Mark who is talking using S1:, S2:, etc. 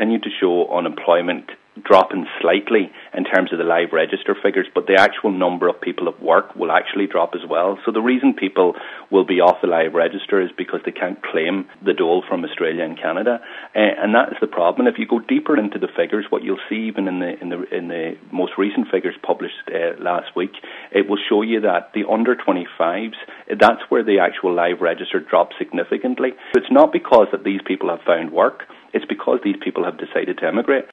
S1: continue to show unemployment dropping slightly in terms of the live register figures, but the actual number of people at work will actually drop as well. So the reason people will be off the live register is because they can't claim the dole from Australia and Canada, and that is the problem. And if you go deeper into the figures, what you'll see even in the most recent figures published last week, it will show you that the under 25s, that's where the actual live register dropped significantly. It's not because that these people have found work, it's because these people have decided to emigrate.